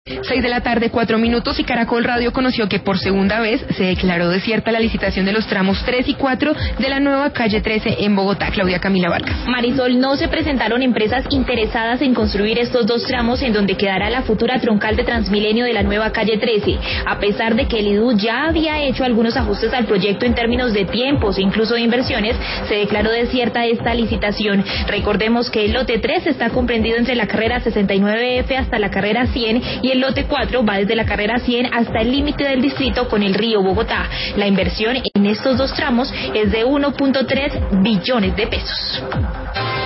6 de la tarde, 4 minutos, y Caracol Radio conoció que por segunda vez se declaró desierta la licitación de los tramos 3 y 4 de la nueva calle 13 en Bogotá. Claudia Camila Vargas. Marisol, no se presentaron empresas interesadas en construir estos dos tramos en donde quedará la futura troncal de Transmilenio de la nueva calle 13, a pesar de que el IDU ya había hecho algunos ajustes al proyecto en términos de tiempos e incluso de inversiones. Se declaró desierta esta licitación. Recordemos que el lote 3 está comprendido entre la carrera 69F hasta la carrera 100 y el lote 4 va desde la carrera 100 hasta el límite del distrito con el río Bogotá. La inversión en estos dos tramos es de 1.3 billones de pesos.